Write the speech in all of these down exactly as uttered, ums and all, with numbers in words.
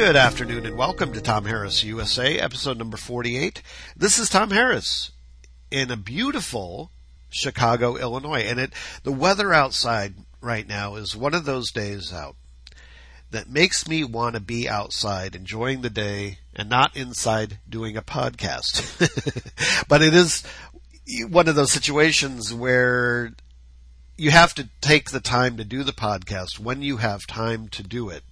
Good afternoon and welcome to Tom Harris U S A, episode number forty-eight. This is Tom Harris in a beautiful Chicago, Illinois. And it, the weather outside right now is one of those days out that makes me want to be outside enjoying the day and not inside doing a podcast. But it is one of those situations where you have to take the time to do the podcast when you have time to do it.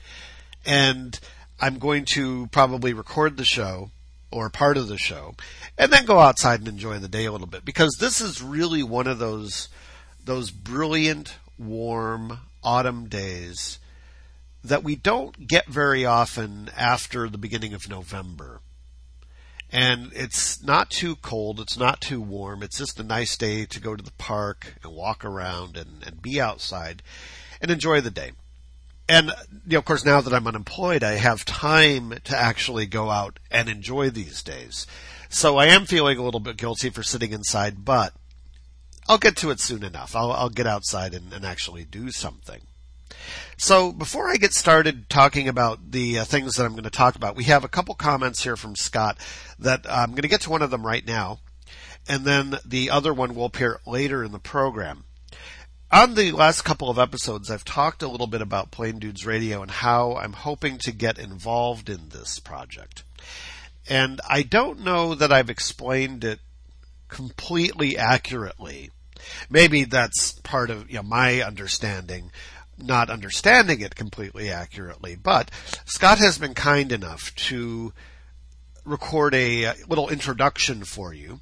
And I'm going to probably record the show or part of the show and then go outside and enjoy the day a little bit, because this is really one of those those brilliant, warm autumn days that we don't get very often after the beginning of November. And it's not too cold, it's not too warm, it's just a nice day to go to the park and walk around and, and be outside and enjoy the day. And, you know, of course, now that I'm unemployed, I have time to actually go out and enjoy these days. So I am feeling a little bit guilty for sitting inside, but I'll get to it soon enough. I'll, I'll get outside and, and actually do something. So before I get started talking about the uh, things that I'm going to talk about, we have a couple comments here from Scott that I'm going to get to one of them right now, and then the other one will appear later in the program. On the last couple of episodes, I've talked a little bit about Plain Dudes Radio and how I'm hoping to get involved in this project. And I don't know that I've explained it completely accurately. Maybe that's part of, you know, my understanding, not understanding it completely accurately. But Scott has been kind enough to record a little introduction for you.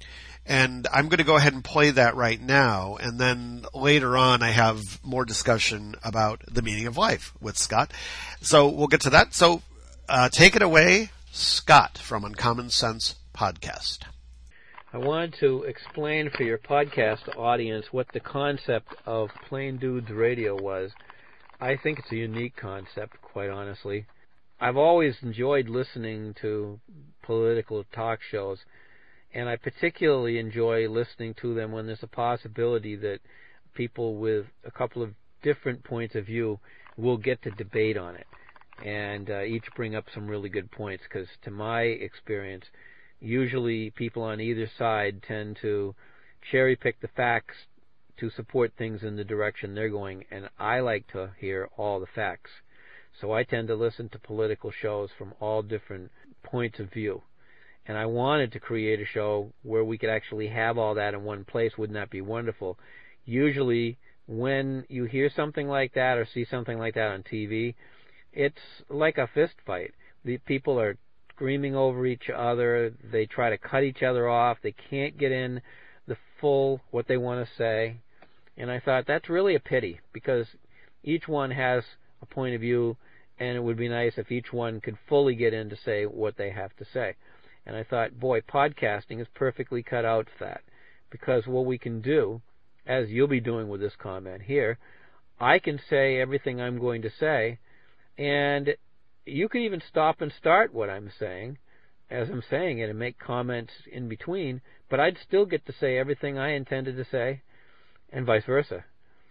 And I'm going to go ahead and play that right now, and then later on I have more discussion about the meaning of life with Scott. So we'll get to that. So uh, take it away, Scott from Uncommon Sense Podcast. I wanted to explain for your podcast audience what the concept of Plain Dudes Radio was. I think it's a unique concept, quite honestly. I've always enjoyed listening to political talk shows, and I particularly enjoy listening to them when there's a possibility that people with a couple of different points of view will get to debate on it, and uh, each bring up some really good points, because to my experience, usually people on either side tend to cherry-pick the facts to support things in the direction they're going, and I like to hear all the facts. So I tend to listen to political shows from all different points of view. And I wanted to create a show where we could actually have all that in one place. Wouldn't that be wonderful? Usually, when you hear something like that or see something like that on T V, it's like a fist fight. The people are screaming over each other. They try to cut each other off. They can't get in the full what they want to say. And I thought that's really a pity, because each one has a point of view, and it would be nice if each one could fully get in to say what they have to say. And I thought, boy, podcasting is perfectly cut out for that, because what we can do, as you'll be doing with this comment here, I can say everything I'm going to say, and you can even stop and start what I'm saying as I'm saying it and make comments in between, but I'd still get to say everything I intended to say, and vice versa.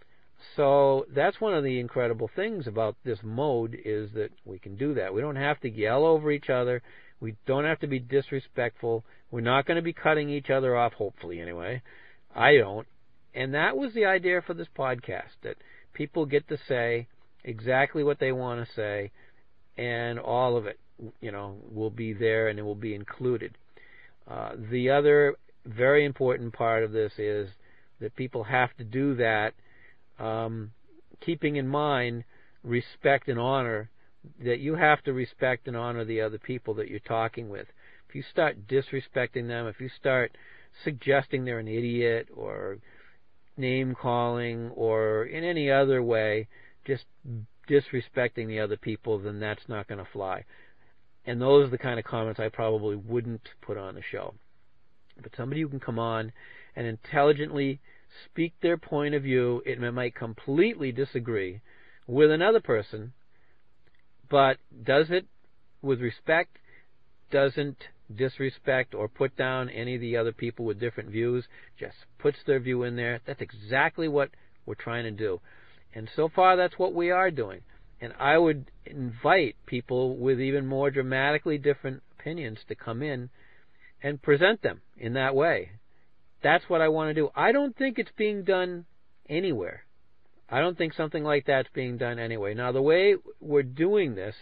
So that's one of the incredible things about this mode, is that we can do that. We don't have to yell over each other. We don't have to be disrespectful. We're not going to be cutting each other off, hopefully anyway. I don't. And that was the idea for this podcast, that people get to say exactly what they want to say, and all of it, you know, will be there and it will be included. Uh, the other very important part of this is that people have to do that, um, keeping in mind respect and honor, that you have to respect and honor the other people that you're talking with. If you start disrespecting them, if you start suggesting they're an idiot or name-calling or in any other way just disrespecting the other people, then that's not going to fly. And those are the kind of comments I probably wouldn't put on the show. But somebody who can come on and intelligently speak their point of view, it might completely disagree with another person, but does it with respect, doesn't disrespect or put down any of the other people with different views, just puts their view in there. That's exactly what we're trying to do. And so far, that's what we are doing. And I would invite people with even more dramatically different opinions to come in and present them in that way. That's what I want to do. I don't think it's being done anywhere. I don't think something like that's being done anyway. Now, the way we're doing this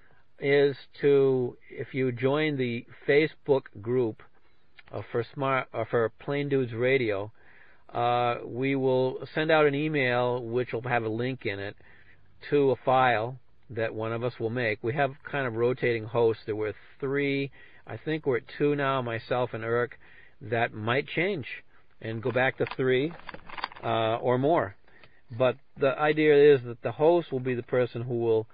is to, if you join the Facebook group uh, for smart uh, for Plain Dudes Radio, uh, we will send out an email which will have a link in it to a file that one of us will make. We have kind of rotating hosts. There were three. I think we're at two now, myself and Eric. That might change and go back to three uh, or more. But the idea is that the host will be the person who will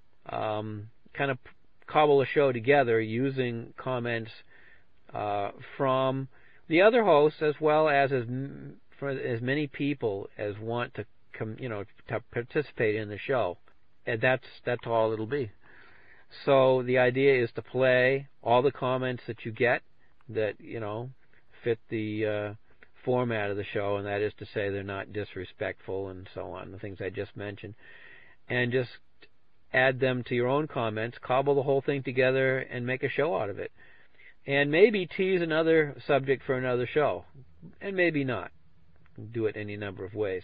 um, kind of cobble a show together using comments uh, from the other hosts, as well as as, for as many people as want to come, you know, to participate in the show. And that's that's all it'll be. So the idea is to play all the comments that you get that, you know, fit the uh, format of the show, and that is to say they're not disrespectful and so on, the things I just mentioned, and just add them to your own comments, cobble the whole thing together, and make a show out of it. And maybe tease another subject for another show, and maybe not. Do it any number of ways.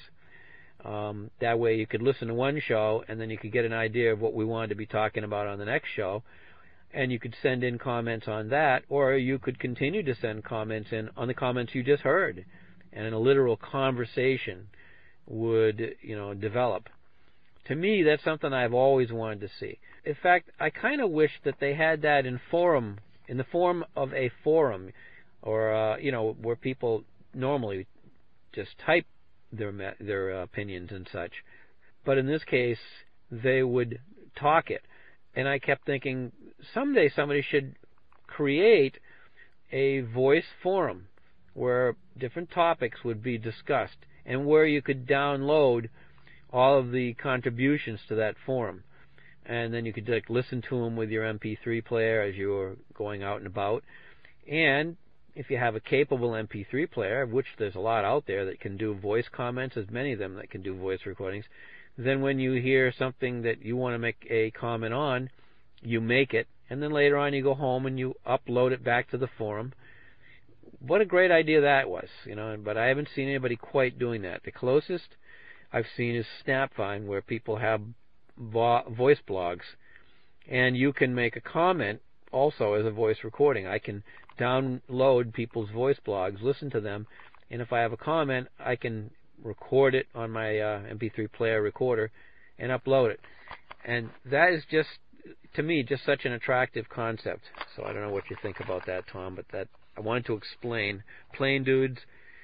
Um, that way you could listen to one show, and then you could get an idea of what we wanted to be talking about on the next show, and you could send in comments on that, or you could continue to send comments in on the comments you just heard, and a literal conversation would, you know, develop. To me, that's something I've always wanted to see. In fact, I kind of wish that they had that in forum, in the form of a forum, or uh, you know, where people normally just type their their opinions and such. But in this case, they would talk it. And I kept thinking, someday somebody should create a voice forum where different topics would be discussed, and where you could download all of the contributions to that forum. And then you could like listen to them with your M P three player as you were going out and about. And if you have a capable M P three player, of which there's a lot out there that can do voice comments, as many of them that can do voice recordings, then when you hear something that you want to make a comment on, you make it, and then later on you go home and you upload it back to the forum. What a great idea that was, you know, but I haven't seen anybody quite doing that. The closest I've seen is Snapvine, where people have vo- voice blogs, and you can make a comment also as a voice recording. I can download people's voice blogs, listen to them, and if I have a comment, I can record it on my uh, M P three player recorder and upload it. And that is just, to me, just such an attractive concept. So I don't know what you think about that, Tom, but that I wanted to explain Plain Dudes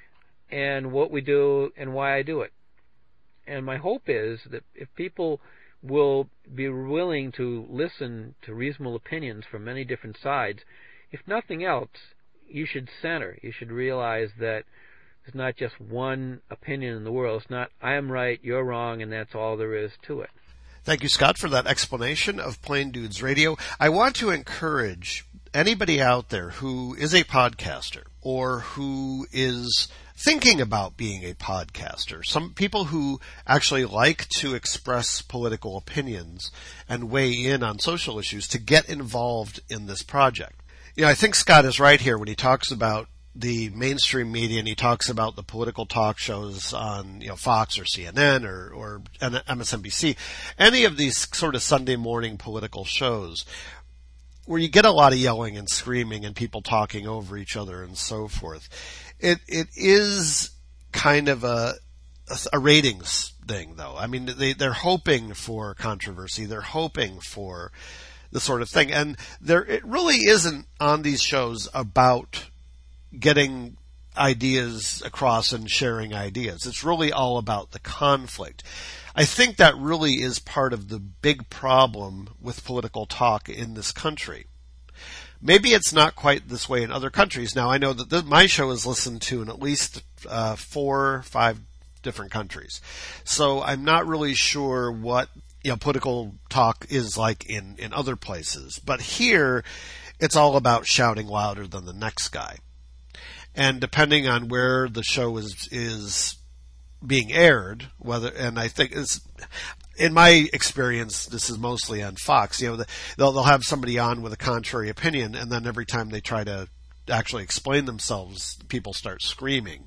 and what we do and why I do it. And my hope is that if people will be willing to listen to reasonable opinions from many different sides, if nothing else, you should center. You should realize that there's not just one opinion in the world. It's not, I am right, you're wrong, and that's all there is to it. Thank you, Scott, for that explanation of Plain Dudes Radio. I want to encourage anybody out there who is a podcaster or who is thinking about being a podcaster, some people who actually like to express political opinions and weigh in on social issues, to get involved in this project. You know, I think Scott is right here when he talks about the mainstream media, and he talks about the political talk shows on, you know, Fox or C N N or, or M S N B C, any of these sort of Sunday morning political shows where you get a lot of yelling and screaming and people talking over each other and so forth. It, it is kind of a, a ratings thing, though. I mean, they, they're hoping for controversy. They're hoping for the sort of thing. And there, it really isn't on these shows about getting ideas across and sharing ideas. It's really all about the conflict. I think that really is part of the big problem with political talk in this country. Maybe it's not quite this way in other countries. Now, I know that the, my show is listened to in at least uh, four or five different countries. So I'm not really sure what, you know, political talk is like in, in other places. But here, it's all about shouting louder than the next guy. And depending on where the show is is being aired, whether, and I think it's, in my experience, this is mostly on Fox. You know, they'll they'll have somebody on with a contrary opinion, and then every time they try to actually explain themselves, people start screaming.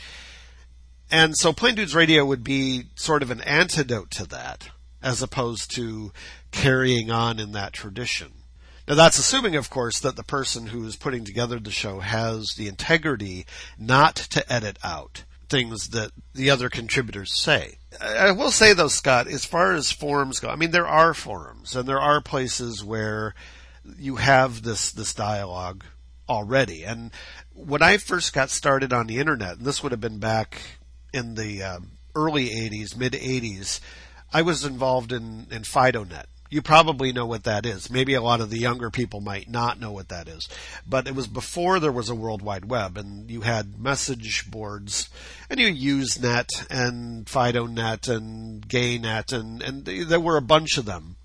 And so Plain Dudes Radio would be sort of an antidote to that, as opposed to carrying on in that tradition. Now that's assuming, of course, that the person who is putting together the show has the integrity not to edit out things that the other contributors say. I will say though, Scott, as far as forums go, I mean, there are forums and there are places where you have this, this dialogue already. And when I first got started on the internet, and this would have been back in the um, early eighties, mid eighties, I was involved in, in FidoNet. You probably know what that is. Maybe a lot of the younger people might not know what that is. But it was before there was a World Wide Web, and you had message boards, and you used Net and FidoNet and GayNet, and, and there were a bunch of them.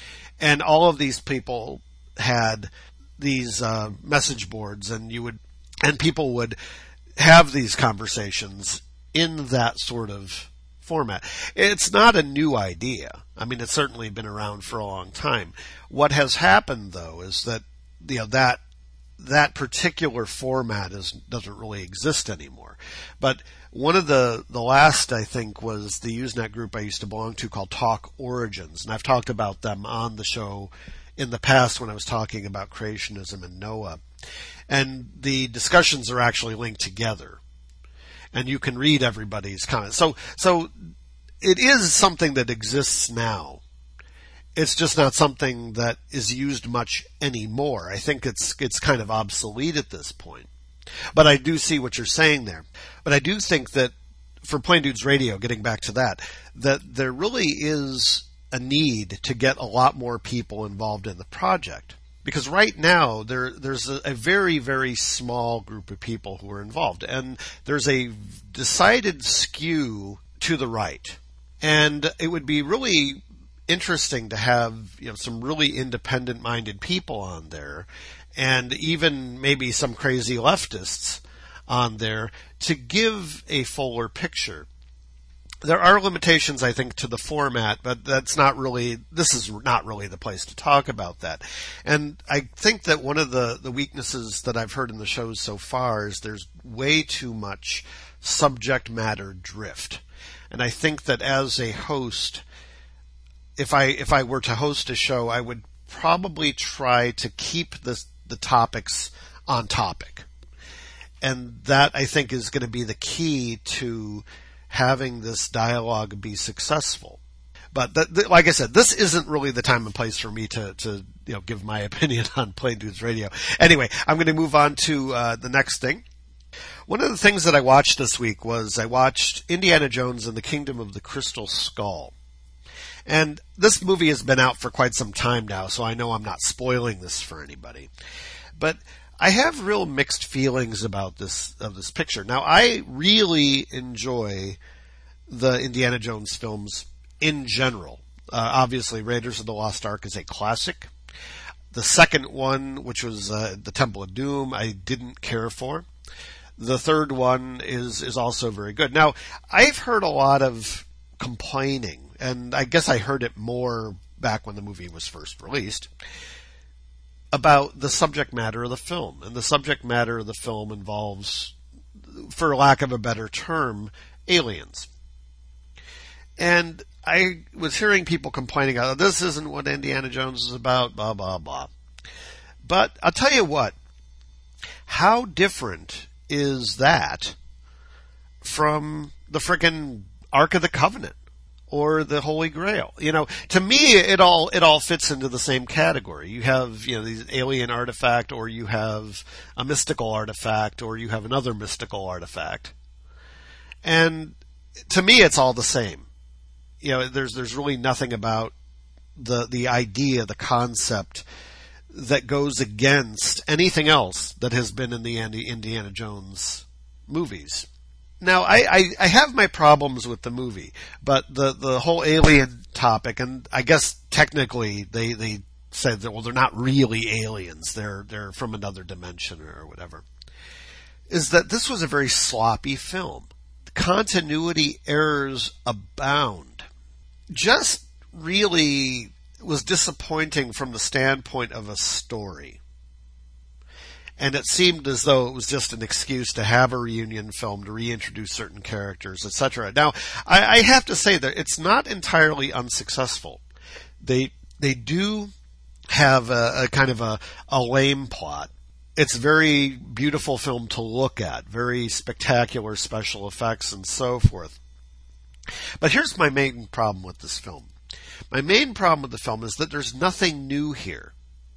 And all of these people had these uh, message boards, and you would, and people would have these conversations in that sort of format. It's not a new idea. I mean, it's certainly been around for a long time. What has happened, though, is that you know that that particular format is doesn't really exist anymore. But one of the the last, I think, was the Usenet group I used to belong to called Talk Origins, and I've talked about them on the show in the past when I was talking about creationism and Noah. And the discussions are actually linked together. And you can read everybody's comments. So, so it is something that exists now. It's just not something that is used much anymore. I think it's, it's kind of obsolete at this point. But I do see what you're saying there. But I do think that for Plain Dudes Radio, getting back to that, that there really is a need to get a lot more people involved in the project. Because right now, there there's a, a very, very small group of people who are involved. And there's a decided skew to the right. And it would be really interesting to have you know some really independent-minded people on there, and even maybe some crazy leftists on there, to give a fuller picture. There are limitations, I think, to the format, but that's not really, this is not really the place to talk about that. And I think that one of the, the weaknesses that I've heard in the shows so far is there's way too much subject matter drift. And I think that as a host, if I, if I were to host a show, I would probably try to keep the, the topics on topic. And that, I think, is going to be the key to having this dialogue be successful. But th- th- like I said, this isn't really the time and place for me to, to you know, give my opinion on Plain Dudes Radio. Anyway, I'm going to move on to uh, the next thing. One of the things that I watched this week was I watched Indiana Jones and the Kingdom of the Crystal Skull. And this movie has been out for quite some time now, so I know I'm not spoiling this for anybody. But I have real mixed feelings about this of this picture. Now, I really enjoy the Indiana Jones films in general. Uh, obviously, Raiders of the Lost Ark is a classic. The second one, which was uh, the Temple of Doom, I didn't care for. The third one is is also very good. Now, I've heard a lot of complaining, and I guess I heard it more back when the movie was first released, about the subject matter of the film. And the subject matter of the film involves, for lack of a better term, aliens. And I was hearing people complaining, oh, this isn't what Indiana Jones is about, blah, blah, blah. But I'll tell you what, how different is that from the frickin' Ark of the Covenant or the Holy Grail? You know, to me, it all, it all fits into the same category. You have, you know, these alien artifact, or you have a mystical artifact, or you have another mystical artifact. And to me, it's all the same. You know, there's, there's really nothing about the, the idea, the concept that goes against anything else that has been in the Indiana Jones movies. Now, I, I, I have my problems with the movie, but the, the whole alien topic, and I guess technically they, they said that, well, they're not really aliens, they're, they're from another dimension or whatever, is that this was a very sloppy film. continuity errors abound. Just really was disappointing from the standpoint of a story. And it seemed as though it was just an excuse to have a reunion film to reintroduce certain characters, et cetera. Now, I, I have to say that it's not entirely unsuccessful. They they do have a, a kind of a, a lame plot. It's a very beautiful film to look at, very spectacular special effects and so forth. But here's my main problem with this film. My main problem with the film is that there's nothing new here.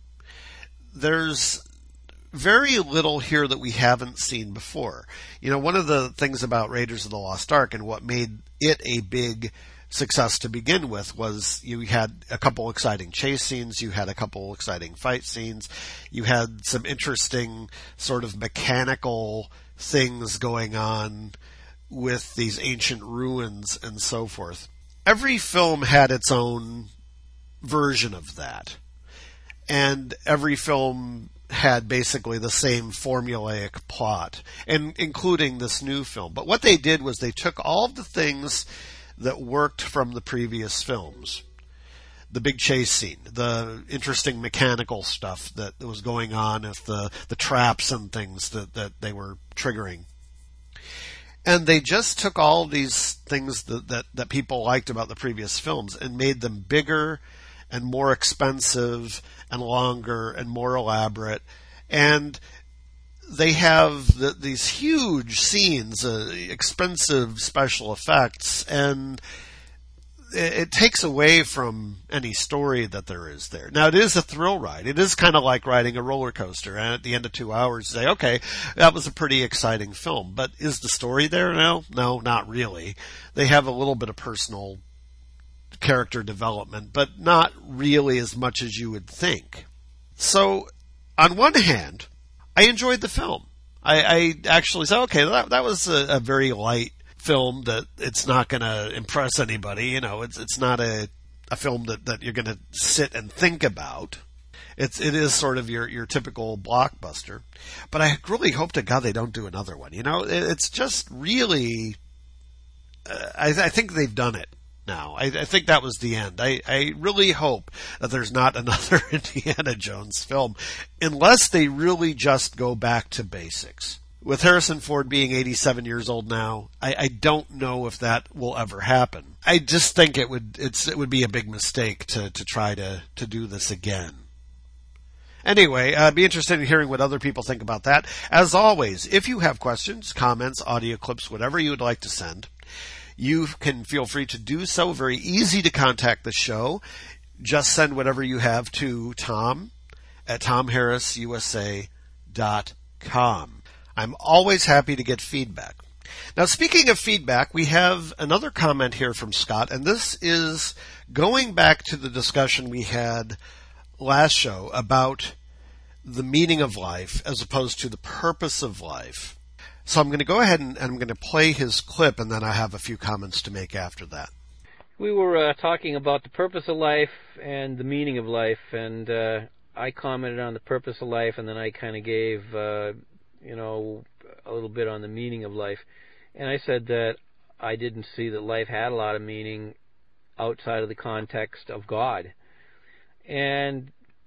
There's very little here that we haven't seen before. You know, one of the things about Raiders of the Lost Ark and what made it a big success to begin with was you had a couple exciting chase scenes, you had a couple exciting fight scenes, you had some interesting sort of mechanical things going on with these ancient ruins and so forth. Every film had its own version of that. And every film had basically the same formulaic plot, and including this new film. But what they did was they took all of the things that worked from the previous films. The big chase scene, the interesting mechanical stuff that was going on, if the, the traps and things that, that they were triggering. And they just took all these things that, that, that people liked about the previous films and made them bigger and more expensive and longer and more elaborate. And they have the, these huge scenes, uh, expensive special effects, and it, it takes away from any story that there is there. Now, it is a thrill ride. It is kind of like riding a roller coaster, and at the end of two hours, you say, okay, that was a pretty exciting film. But is the story there now? No, not really. They have a little bit of personal character development, but not really as much as you would think. So, on one hand, I enjoyed the film. I, I actually said, okay, that, that was a, a very light film that it's not going to impress anybody. You know, it's it's not a, a film that, that you're going to sit and think about. It's it is sort of your, your typical blockbuster. But I really hope to God they don't do another one. You know, it, it's just really, uh, I, I think they've done it now. I, I think that was the end. I, I really hope that there's not another Indiana Jones film, unless they really just go back to basics. With Harrison Ford being eighty-seven years old now, I, I don't know if that will ever happen. I just think it would it's it would be a big mistake to, to try to, to do this again. Anyway, I'd be interested in hearing what other people think about that. As always, if you have questions, comments, audio clips, whatever you would like to send, you can feel free to do so. Very easy to contact the show. Just send whatever you have to Tom at tom harris u s a dot com. I'm always happy to get feedback. Now, speaking of feedback, we have another comment here from Scott, and this is going back to the discussion we had last show about the meaning of life as opposed to the purpose of life. So I'm going to go ahead and, and I'm going to play his clip, and then I have a few comments to make after that. We were uh, talking about the purpose of life and the meaning of life, and uh, I commented on the purpose of life, and then I kind of gave, uh, you know, a little bit on the meaning of life. And I said that I didn't see that life had a lot of meaning outside of the context of God. And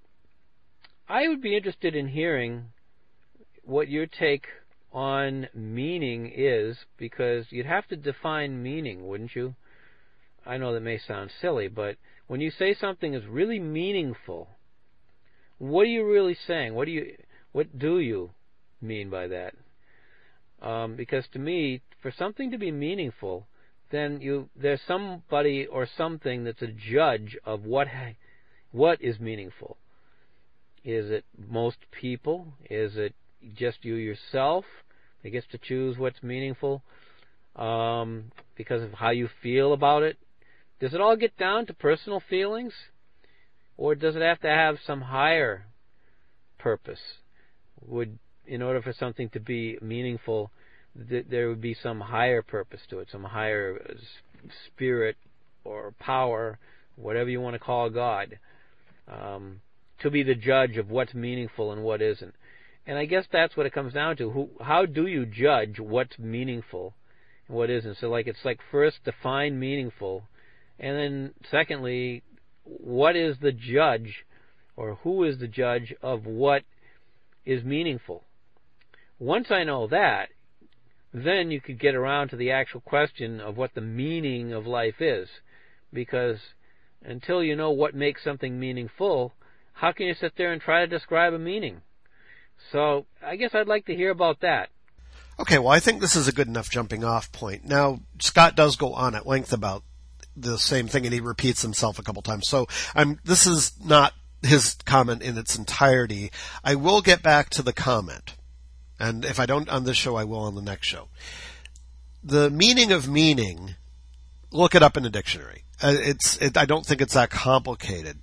I would be interested in hearing what your take on meaning is, because you'd have to define meaning, wouldn't you? I know that may sound silly, but when you say something is really meaningful, what are you really saying? What do you what do you mean by that? Um, because to me, for something to be meaningful, then you there's somebody or something that's a judge of what what is meaningful. Is it most people? Is it just you yourself that gets to choose what's meaningful um, because of how you feel about it? Does it all get down to personal feelings? Or does it have to have some higher purpose? Would, in order for something to be meaningful, th- there would be some higher purpose to it, some higher spirit or power, whatever you want to call God, um, to be the judge of what's meaningful and what isn't. And I guess that's what it comes down to. Who, how do you judge what's meaningful and what isn't. So like it's like first define meaningful, and then secondly, what is the judge, or who is the judge of what is meaningful? Once I know that, then you could get around to the actual question of what the meaning of life is. Because until you know what makes something meaningful, how can you sit there and try to describe a meaning? So I guess I'd like to hear about that. Okay, well, I think this is a good enough jumping off point. Now, Scott does go on at length about the same thing, and he repeats himself a couple times. So I'm, this is not his comment in its entirety. I will get back to the comment. And if I don't on this show, I will on the next show. The meaning of meaning, look it up in a dictionary. Uh, it's, it, I don't think it's that complicated.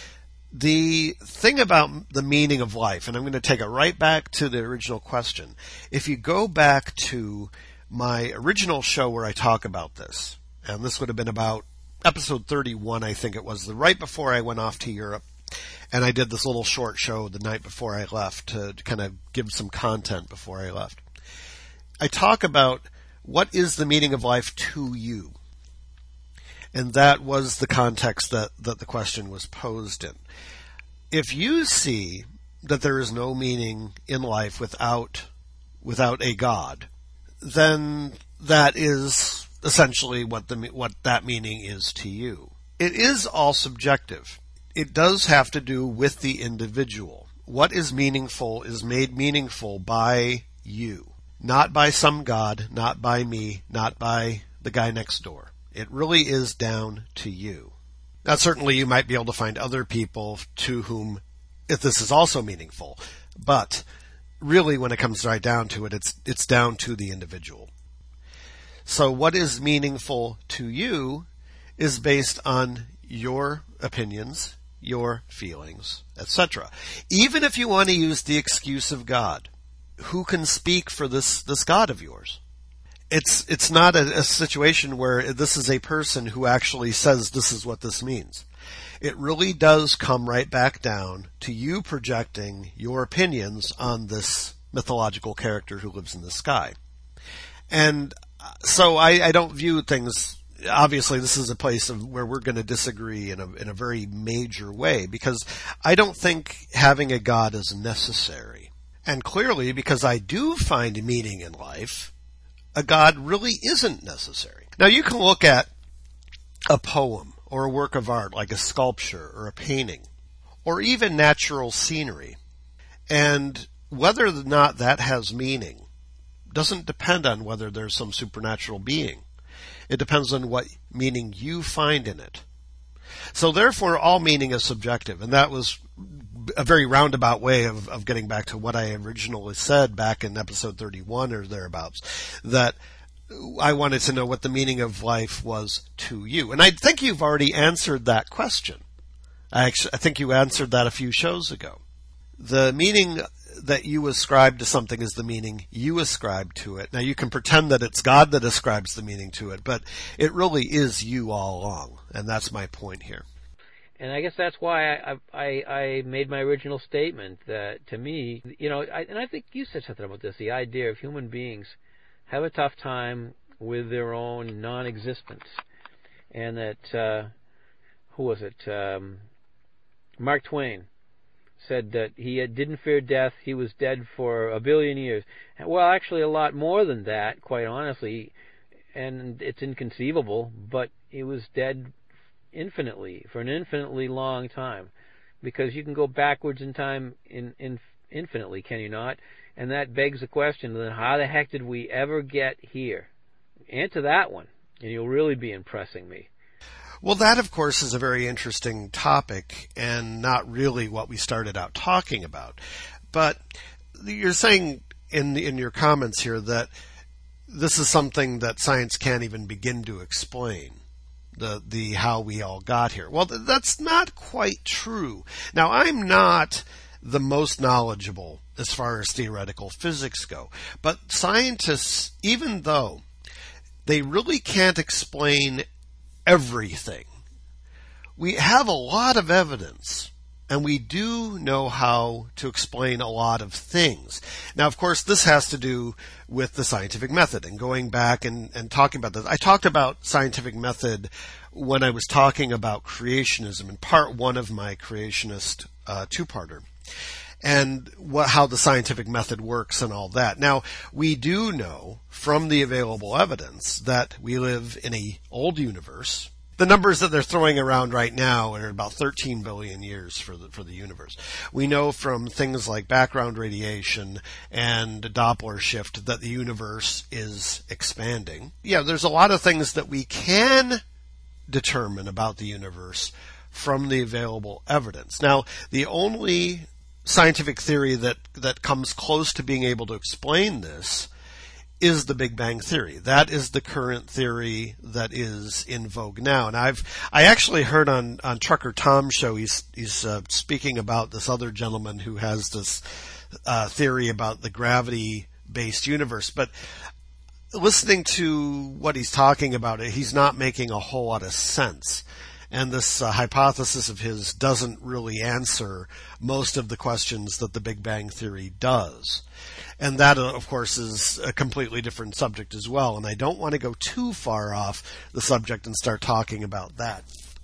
The thing about the meaning of life, and I'm going to take it right back to the original question. If you go back to my original show where I talk about this, and this would have been about episode thirty-one, I think it was, the right before I went off to Europe. And I did this little short show the night before I left to kind of give some content before I left. I talk about what is the meaning of life to you. And that was the context that, that the question was posed in. If you see that there is no meaning in life without, without a God, then that is essentially what the, what that meaning is to you. It is all subjective. It does have to do with the individual. What is meaningful is made meaningful by you, not by some God, not by me, not by the guy next door. It really is down to you. Now, certainly you might be able to find other people to whom if this is also meaningful, but really when it comes right down to it, it's it's down to the individual. So what is meaningful to you is based on your opinions, your feelings, et cetera. Even if you want to use the excuse of God, who can speak for this, this God of yours? It's, it's not a, a situation where this is a person who actually says this is what this means. It really does come right back down to you projecting your opinions on this mythological character who lives in the sky. And so I, I don't view things, obviously this is a place of where we're going to disagree in a, in a very major way, because I don't think having a God is necessary. And clearly, because I do find meaning in life, a God really isn't necessary. Now you can look at a poem or a work of art like a sculpture or a painting or even natural scenery, and whether or not that has meaning doesn't depend on whether there's some supernatural being. It depends on what meaning you find in it. So therefore, all meaning is subjective, and that was a very roundabout way of, of getting back to what I originally said back in episode thirty-one or thereabouts, that I wanted to know what the meaning of life was to you. And I think you've already answered that question. I, actually, I think you answered that a few shows ago. The meaning that you ascribe to something is the meaning you ascribe to it. Now you can pretend that it's God that ascribes the meaning to it, but it really is you all along, and that's my point here. And I guess that's why I, I, I made my original statement that, to me, you know, I, and I think you said something about this, the idea of human beings have a tough time with their own non-existence. And that, uh, who was it? Um, Mark Twain said that he had, didn't fear death. He was dead for a billion years. Well, actually a lot more than that, quite honestly. And it's inconceivable, but he was dead infinitely, for an infinitely long time, because you can go backwards in time in, in infinitely, can you not? And that begs the question, then how the heck did we ever get here? Answer that one, and you'll really be impressing me. Well, that, of course, is a very interesting topic and not really what we started out talking about. But you're saying in in your comments here that this is something that science can't even begin to explain. The, the, how we all got here. Well, that's not quite true. Now, I'm not the most knowledgeable as far as theoretical physics go, but scientists, even though they really can't explain everything, we have a lot of evidence And we do know how to explain a lot of things. Now, of course, this has to do with the scientific method. And going back and, and talking about this, I talked about scientific method when I was talking about creationism in part one of my creationist uh, two-parter. And what, how the scientific method works and all that. Now, we do know from the available evidence that we live in an old universe. The numbers that they're throwing around right now are about thirteen billion years for the, for the universe. We know from things like background radiation and Doppler shift that the universe is expanding. Yeah, there's a lot of things that we can determine about the universe from the available evidence. Now, the only scientific theory that, that comes close to being able to explain this is the Big Bang Theory. That is the current theory that is in vogue now. And I've, I actually heard on, on Trucker Tom's show, he's, he's, uh, speaking about this other gentleman who has this, uh, theory about the gravity-based universe. But listening to what he's talking about, he's not making a whole lot of sense. And this uh, hypothesis of his doesn't really answer most of the questions that the Big Bang Theory does. And that, of course, is a completely different subject as well. And I don't want to go too far off the subject and start talking about that.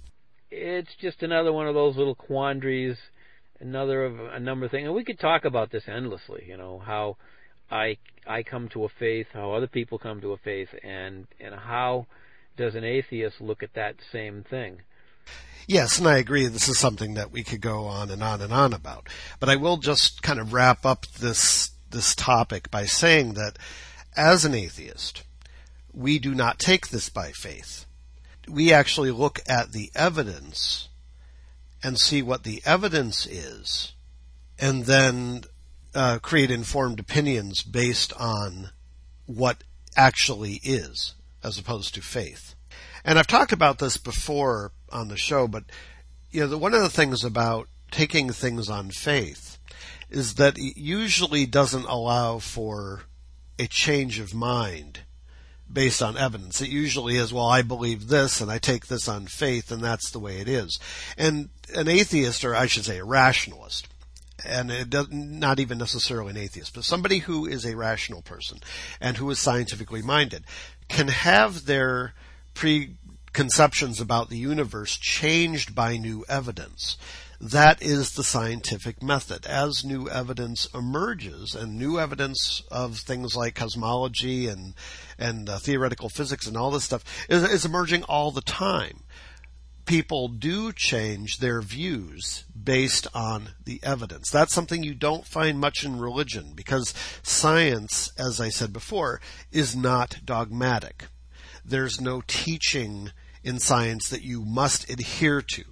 It's just another one of those little quandaries, another of a number of things. And we could talk about this endlessly, you know, how I I come to a faith, how other people come to a faith, and, and how does an atheist look at that same thing? Yes, and I agree this is something that we could go on and on and on about. But I will just kind of wrap up this this topic by saying that as an atheist, we do not take this by faith. We actually look at the evidence and see what the evidence is, and then uh, create informed opinions based on what actually is, as opposed to faith. And I've talked about this before on the show, but you know, the, one of the things about taking things on faith is that it usually doesn't allow for a change of mind based on evidence. It usually is, well, I believe this and I take this on faith and that's the way it is. And an atheist, or I should say a rationalist, and it does, not even necessarily an atheist, but somebody who is a rational person and who is scientifically minded, can have their preconceptions about the universe changed by new evidence. That is the scientific method. As new evidence emerges, and new evidence of things like cosmology and and uh, theoretical physics and all this stuff is, is emerging all the time, people do change their views based on the evidence. That's something you don't find much in religion, because science, as I said before, is not dogmatic. There's no teaching in science that you must adhere to.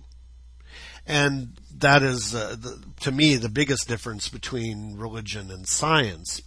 And that is, uh, the, to me, the biggest difference between religion and science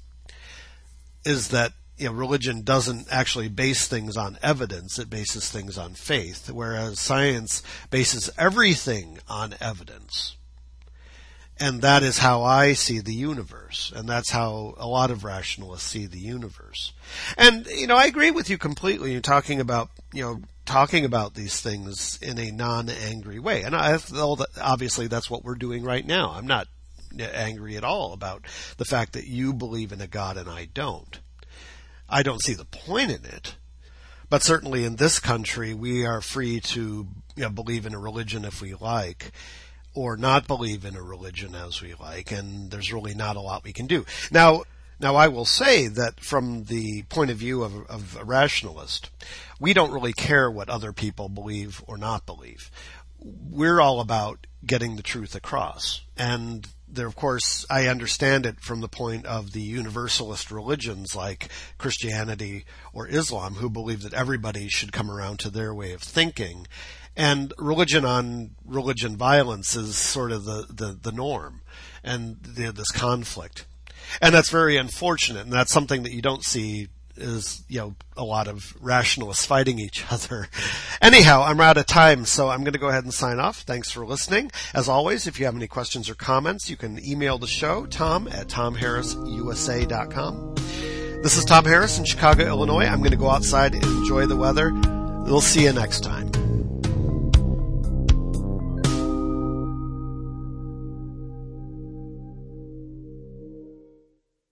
is that, you know, religion doesn't actually base things on evidence. It bases things on faith, whereas science bases everything on evidence. And that is how I see the universe, and that's how a lot of rationalists see the universe. And, you know, I agree with you completely. You're talking about, you know, talking about these things in a non-angry way. And I feel that obviously that's what we're doing right now. I'm not angry at all about the fact that you believe in a God and I don't. I don't see the point in it. But certainly in this country, we are free to, you know, believe in a religion if we like, or not believe in a religion as we like, and there's really not a lot we can do. Now, now I will say that from the point of view of, of a rationalist, we don't really care what other people believe or not believe. We're all about getting the truth across. And there, of course, I understand it from the point of the universalist religions like Christianity or Islam, who believe that everybody should come around to their way of thinking. And religion on religion violence is sort of the, the, the norm, and the, this conflict. And that's very unfortunate, and that's something that you don't see is, you know, a lot of rationalists fighting each other. Anyhow, I'm out of time, so I'm going to go ahead and sign off. Thanks for listening. As always, if you have any questions or comments, you can email the show, tom at tom harris u s a dot com. This is Tom Harris in Chicago, Illinois. I'm going to go outside and enjoy the weather. We'll see you next time.